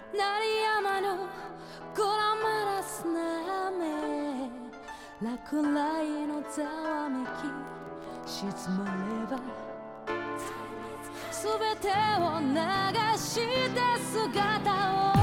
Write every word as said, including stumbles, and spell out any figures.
鳴りやまぬグラマラスな雨、落雷のざわめき沈まれば全てを流して姿を